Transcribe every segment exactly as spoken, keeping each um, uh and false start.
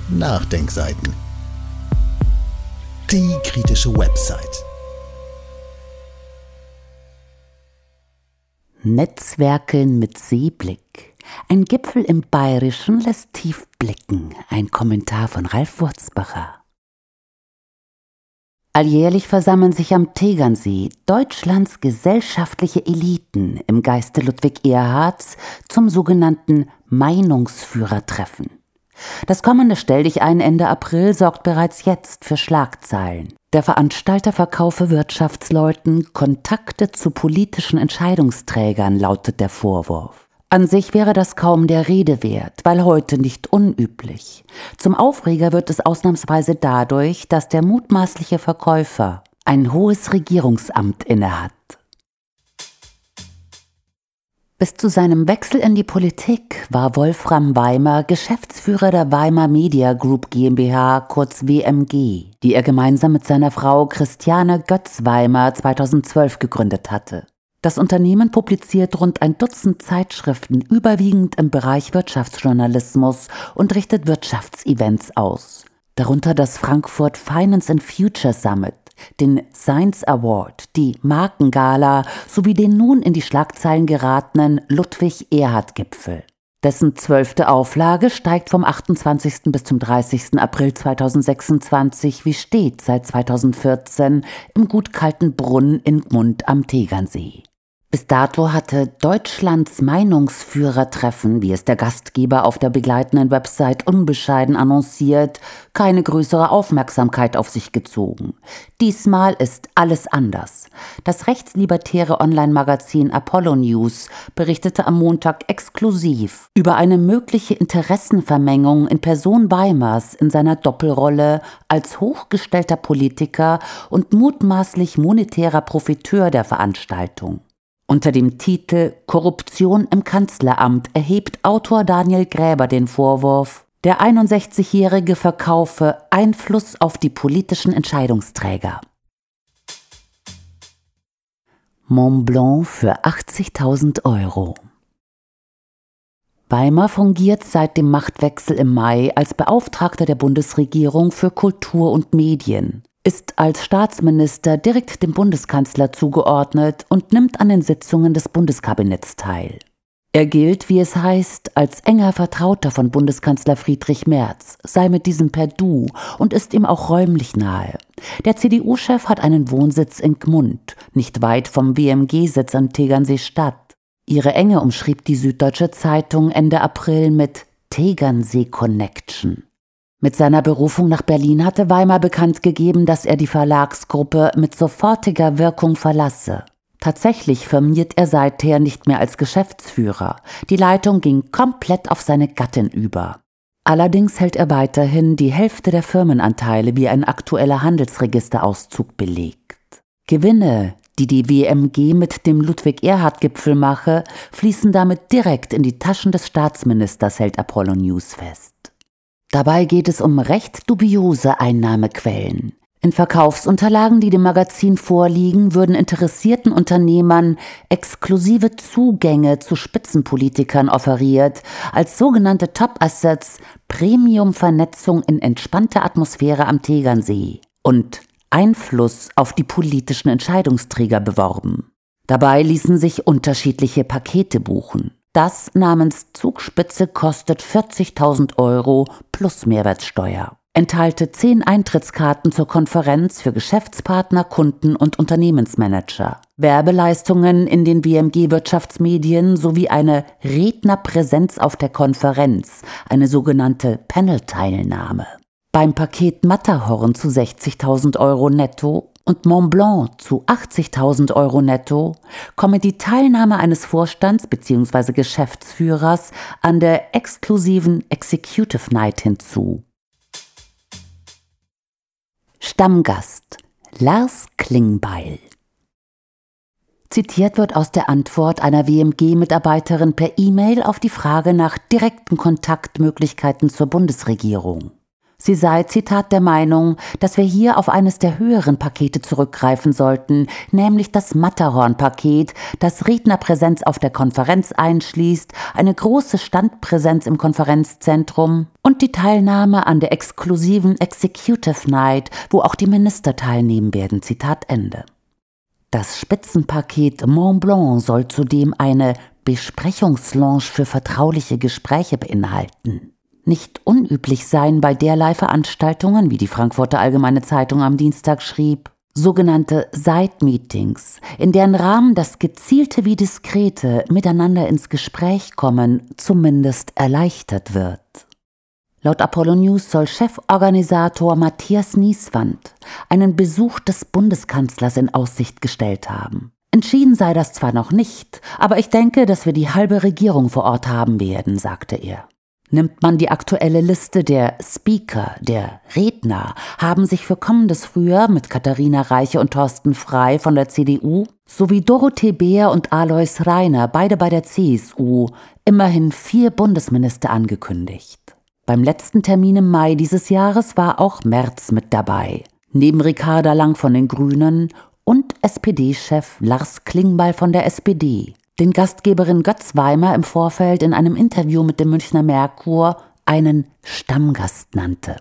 Nachdenkseiten. Die kritische Website. Netzwerkeln mit Seeblick. Ein Gipfel im Bayerischen lässt tief blicken. Ein Kommentar von Ralf Wurzbacher. Alljährlich versammeln sich am Tegernsee Deutschlands gesellschaftliche Eliten im Geiste Ludwig Erhards zum sogenannten Meinungsführertreffen. Das kommende Stelldichein Ende April sorgt bereits jetzt für Schlagzeilen. Der Veranstalter verkaufe Wirtschaftsleuten Kontakte zu politischen Entscheidungsträgern, lautet der Vorwurf. An sich wäre das kaum der Rede wert, weil heute nicht unüblich. Zum Aufreger wird es ausnahmsweise dadurch, dass der mutmaßliche Verkäufer ein hohes Regierungsamt innehat. Bis zu seinem Wechsel in die Politik war Wolfram Weimer Geschäftsführer der Weimar Media Group GmbH, kurz W M G, die er gemeinsam mit seiner Frau Christiane Götz-Weimer zweitausendzwölf gegründet hatte. Das Unternehmen publiziert rund ein Dutzend Zeitschriften, überwiegend im Bereich Wirtschaftsjournalismus, und richtet Wirtschaftsevents aus. Darunter das Frankfurt Finance and Future Summit, den Science Award, die Markengala sowie den nun in die Schlagzeilen geratenen Ludwig-Erhard-Gipfel. Dessen zwölfte Auflage steigt vom achtundzwanzigsten bis zum dreißigsten April zweitausendsechsundzwanzig wie stets seit zweitausendvierzehn im gut kalten Brunn in Gmund am Tegernsee. Bis dato hatte Deutschlands Meinungsführertreffen, wie es der Gastgeber auf der begleitenden Website unbescheiden annonciert, keine größere Aufmerksamkeit auf sich gezogen. Diesmal ist alles anders. Das rechtslibertäre Online-Magazin Apollo News berichtete am Montag exklusiv über eine mögliche Interessenvermengung in Person Weimars in seiner Doppelrolle als hochgestellter Politiker und mutmaßlich monetärer Profiteur der Veranstaltung. Unter dem Titel »Korruption im Kanzleramt« erhebt Autor Daniel Gräber den Vorwurf, der einundsechzigjährige verkaufe Einfluss auf die politischen Entscheidungsträger. Mont Blanc für achtzigtausend Euro. Weimar fungiert seit dem Machtwechsel im Mai als Beauftragter der Bundesregierung für Kultur und Medien, ist als Staatsminister direkt dem Bundeskanzler zugeordnet und nimmt an den Sitzungen des Bundeskabinetts teil. Er gilt, wie es heißt, als enger Vertrauter von Bundeskanzler Friedrich Merz, sei mit diesem per Du und ist ihm auch räumlich nahe. Der C D U-Chef hat einen Wohnsitz in Gmund, nicht weit vom W M G-Sitz an Tegernsee-Stadt. Ihre Enge umschrieb die Süddeutsche Zeitung Ende April mit Tegernsee-Connection. Mit seiner Berufung nach Berlin hatte Weimar bekannt gegeben, dass er die Verlagsgruppe mit sofortiger Wirkung verlasse. Tatsächlich firmiert er seither nicht mehr als Geschäftsführer. Die Leitung ging komplett auf seine Gattin über. Allerdings hält er weiterhin die Hälfte der Firmenanteile, wie ein aktueller Handelsregisterauszug belegt. Gewinne, die die W M G mit dem Ludwig-Erhard-Gipfel mache, fließen damit direkt in die Taschen des Staatsministers, hält Apollo News fest. Dabei geht es um recht dubiose Einnahmequellen. In Verkaufsunterlagen, die dem Magazin vorliegen, würden interessierten Unternehmern exklusive Zugänge zu Spitzenpolitikern offeriert, als sogenannte Top-Assets Premium-Vernetzung in entspannter Atmosphäre am Tegernsee und Einfluss auf die politischen Entscheidungsträger beworben. Dabei ließen sich unterschiedliche Pakete buchen. Das namens Zugspitze kostet vierzigtausend Euro plus Mehrwertsteuer. Enthalte zehn Eintrittskarten zur Konferenz für Geschäftspartner, Kunden und Unternehmensmanager, Werbeleistungen in den W M G-Wirtschaftsmedien sowie eine Rednerpräsenz auf der Konferenz, eine sogenannte Panel-Teilnahme. Beim Paket Matterhorn zu sechzigtausend Euro netto und Mont Blanc zu achtzigtausend Euro netto komme die Teilnahme eines Vorstands bzw. Geschäftsführers an der exklusiven Executive Night hinzu. Stammgast Lars Klingbeil. Zitiert wird aus der Antwort einer W M G-Mitarbeiterin per E-Mail auf die Frage nach direkten Kontaktmöglichkeiten zur Bundesregierung. Sie sei, Zitat, der Meinung, dass wir hier auf eines der höheren Pakete zurückgreifen sollten, nämlich das Matterhorn-Paket, das Rednerpräsenz auf der Konferenz einschließt, eine große Standpräsenz im Konferenzzentrum und die Teilnahme an der exklusiven Executive Night, wo auch die Minister teilnehmen werden, Zitat Ende. Das Spitzenpaket Mont Blanc soll zudem eine Besprechungslounge für vertrauliche Gespräche beinhalten. Nicht unüblich seien bei derlei Veranstaltungen, wie die Frankfurter Allgemeine Zeitung am Dienstag schrieb, sogenannte Side-Meetings, in deren Rahmen das gezielte wie diskrete Miteinander ins Gespräch kommen zumindest erleichtert wird. Laut Apollo News soll Cheforganisator Matthias Nieswand einen Besuch des Bundeskanzlers in Aussicht gestellt haben. Entschieden sei das zwar noch nicht, aber ich denke, dass wir die halbe Regierung vor Ort haben werden, sagte er. Nimmt man die aktuelle Liste der Speaker, der Redner, haben sich für kommendes Frühjahr mit Katharina Reiche und Thorsten Frey von der C D U sowie Dorothee Bär und Alois Rainer, beide bei der C S U, immerhin vier Bundesminister angekündigt. Beim letzten Termin im Mai dieses Jahres war auch Merz mit dabei, neben Ricarda Lang von den Grünen und S P D-Chef Lars Klingbeil von der S P D. Den Gastgeberin Götz Weimer im Vorfeld in einem Interview mit dem Münchner Merkur einen Stammgast nannte.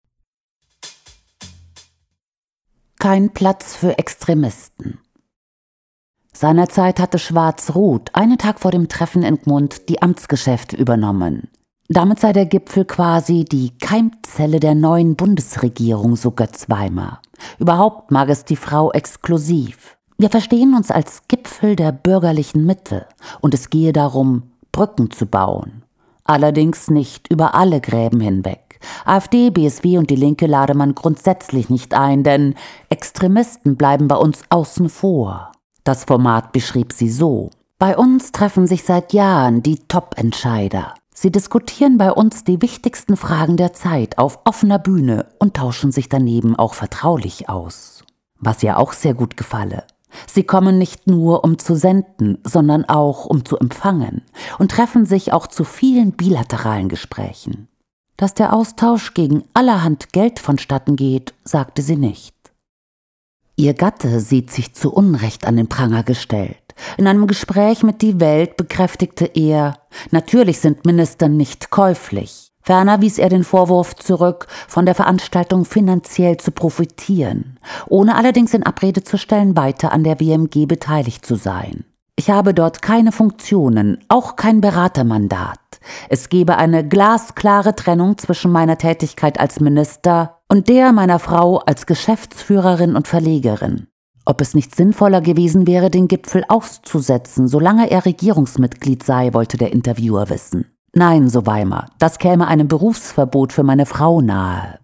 Kein Platz für Extremisten. Seinerzeit hatte Schwarz-Rot einen Tag vor dem Treffen in Gmund die Amtsgeschäfte übernommen. Damit sei der Gipfel quasi die Keimzelle der neuen Bundesregierung, so Götz Weimer. Überhaupt mag es die Frau exklusiv. Wir verstehen uns als Gipfel der bürgerlichen Mitte und es gehe darum, Brücken zu bauen. Allerdings nicht über alle Gräben hinweg. AfD, B S W und die Linke lade man grundsätzlich nicht ein, denn Extremisten bleiben bei uns außen vor. Das Format beschrieb sie so: Bei uns treffen sich seit Jahren die Top-Entscheider. Sie diskutieren bei uns die wichtigsten Fragen der Zeit auf offener Bühne und tauschen sich daneben auch vertraulich aus. Was ihr auch sehr gut gefalle. Sie kommen nicht nur, um zu senden, sondern auch, um zu empfangen und treffen sich auch zu vielen bilateralen Gesprächen. Dass der Austausch gegen allerhand Geld vonstatten geht, sagte sie nicht. Ihr Gatte sieht sich zu Unrecht an den Pranger gestellt. In einem Gespräch mit Die Welt bekräftigte er, natürlich sind Minister nicht käuflich. Ferner wies er den Vorwurf zurück, von der Veranstaltung finanziell zu profitieren, ohne allerdings in Abrede zu stellen, weiter an der W M G beteiligt zu sein. Ich habe dort keine Funktionen, auch kein Beratermandat. Es gebe eine glasklare Trennung zwischen meiner Tätigkeit als Minister und der meiner Frau als Geschäftsführerin und Verlegerin. Ob es nicht sinnvoller gewesen wäre, den Gipfel auszusetzen, solange er Regierungsmitglied sei, wollte der Interviewer wissen. Nein, so Weimer, das käme einem Berufsverbot für meine Frau nahe.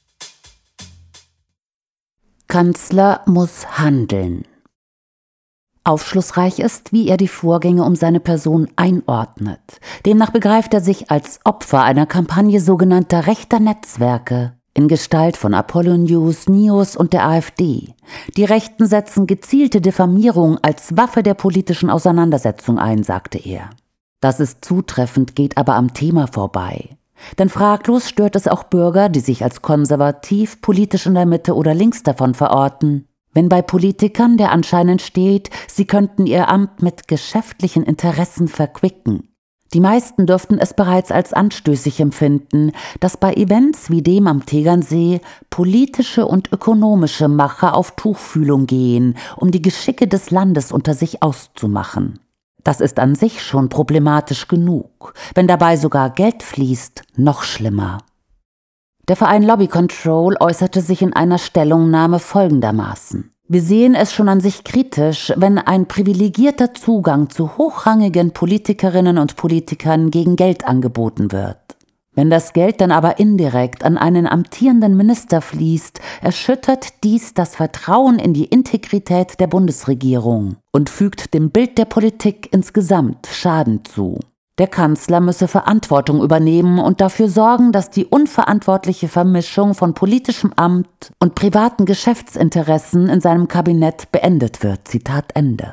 Kanzler muss handeln. Aufschlussreich ist, wie er die Vorgänge um seine Person einordnet. Demnach begreift er sich als Opfer einer Kampagne sogenannter rechter Netzwerke in Gestalt von Apollo News, Nios und der AfD. Die Rechten setzen gezielte Diffamierung als Waffe der politischen Auseinandersetzung ein, sagte er. Das ist zutreffend, geht aber am Thema vorbei. Denn fraglos stört es auch Bürger, die sich als konservativ, politisch in der Mitte oder links davon verorten, wenn bei Politikern der Anschein entsteht, sie könnten ihr Amt mit geschäftlichen Interessen verquicken. Die meisten dürften es bereits als anstößig empfinden, dass bei Events wie dem am Tegernsee politische und ökonomische Macher auf Tuchfühlung gehen, um die Geschicke des Landes unter sich auszumachen. Das ist an sich schon problematisch genug. Wenn dabei sogar Geld fließt, noch schlimmer. Der Verein Lobby Control äußerte sich in einer Stellungnahme folgendermaßen: Wir sehen es schon an sich kritisch, wenn ein privilegierter Zugang zu hochrangigen Politikerinnen und Politikern gegen Geld angeboten wird. Wenn das Geld dann aber indirekt an einen amtierenden Minister fließt, erschüttert dies das Vertrauen in die Integrität der Bundesregierung und fügt dem Bild der Politik insgesamt Schaden zu. Der Kanzler müsse Verantwortung übernehmen und dafür sorgen, dass die unverantwortliche Vermischung von politischem Amt und privaten Geschäftsinteressen in seinem Kabinett beendet wird. Zitat Ende.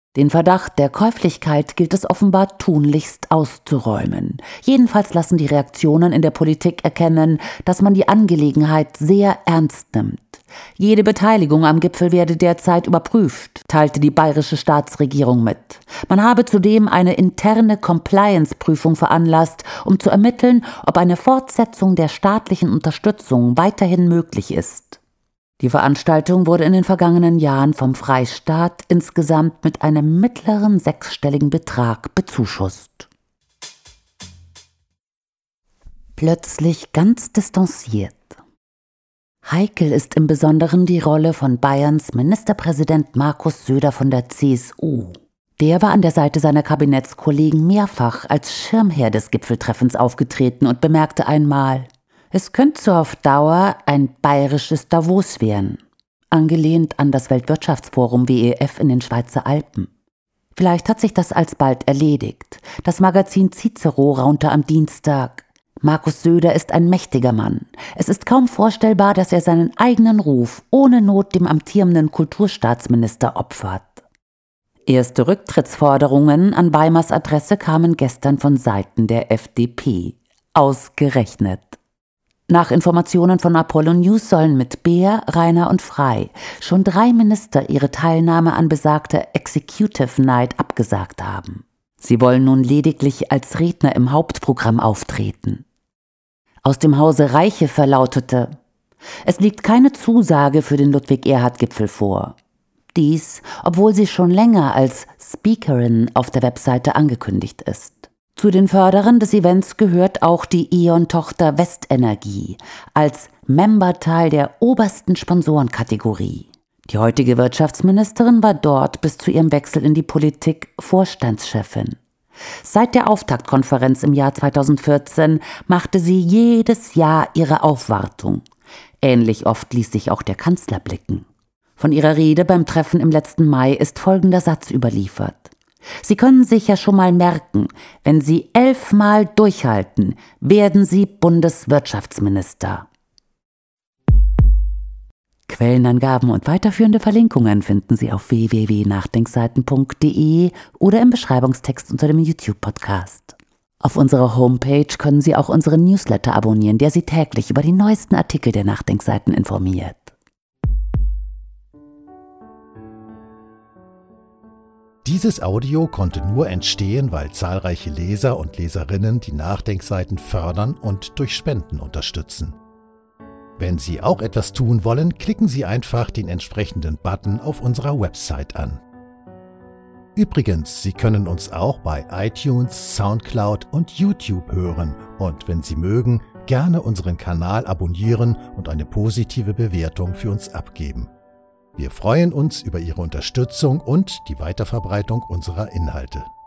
Den Verdacht der Käuflichkeit gilt es offenbar tunlichst auszuräumen. Jedenfalls lassen die Reaktionen in der Politik erkennen, dass man die Angelegenheit sehr ernst nimmt. Jede Beteiligung am Gipfel werde derzeit überprüft, teilte die bayerische Staatsregierung mit. Man habe zudem eine interne Compliance-Prüfung veranlasst, um zu ermitteln, ob eine Fortsetzung der staatlichen Unterstützung weiterhin möglich ist. Die Veranstaltung wurde in den vergangenen Jahren vom Freistaat insgesamt mit einem mittleren sechsstelligen Betrag bezuschusst. Plötzlich ganz distanziert. Heikel ist im Besonderen die Rolle von Bayerns Ministerpräsident Markus Söder von der C S U. Der war an der Seite seiner Kabinettskollegen mehrfach als Schirmherr des Gipfeltreffens aufgetreten und bemerkte einmal: Es könnte so auf Dauer ein bayerisches Davos werden, angelehnt an das Weltwirtschaftsforum W E F in den Schweizer Alpen. Vielleicht hat sich das alsbald erledigt. Das Magazin Cicero raunte am Dienstag: Markus Söder ist ein mächtiger Mann. Es ist kaum vorstellbar, dass er seinen eigenen Ruf ohne Not dem amtierenden Kulturstaatsminister opfert. Erste Rücktrittsforderungen an Weimars Adresse kamen gestern von Seiten der F D P. Ausgerechnet. Nach Informationen von Apollo News sollen mit Beer, Rainer und Frey schon drei Minister ihre Teilnahme an besagter Executive Night abgesagt haben. Sie wollen nun lediglich als Redner im Hauptprogramm auftreten. Aus dem Hause Reiche verlautete: Es liegt keine Zusage für den Ludwig-Erhard-Gipfel vor. Dies, obwohl sie schon länger als Speakerin auf der Webseite angekündigt ist. Zu den Förderern des Events gehört auch die E O N-Tochter Westenergie als Memberteil der obersten Sponsorenkategorie. Die heutige Wirtschaftsministerin war dort bis zu ihrem Wechsel in die Politik Vorstandschefin. Seit der Auftaktkonferenz im Jahr zweitausendvierzehn machte sie jedes Jahr ihre Aufwartung. Ähnlich oft ließ sich auch der Kanzler blicken. Von ihrer Rede beim Treffen im letzten Mai ist folgender Satz überliefert: Sie können sich ja schon mal merken, wenn Sie elfmal durchhalten, werden Sie Bundeswirtschaftsminister. Quellenangaben und weiterführende Verlinkungen finden Sie auf w w w punkt nachdenkseiten punkt d e oder im Beschreibungstext unter dem YouTube-Podcast. Auf unserer Homepage können Sie auch unseren Newsletter abonnieren, der Sie täglich über die neuesten Artikel der Nachdenkseiten informiert. Dieses Audio konnte nur entstehen, weil zahlreiche Leser und Leserinnen die Nachdenkseiten fördern und durch Spenden unterstützen. Wenn Sie auch etwas tun wollen, klicken Sie einfach den entsprechenden Button auf unserer Website an. Übrigens, Sie können uns auch bei iTunes, Soundcloud und YouTube hören und wenn Sie mögen, gerne unseren Kanal abonnieren und eine positive Bewertung für uns abgeben. Wir freuen uns über Ihre Unterstützung und die Weiterverbreitung unserer Inhalte.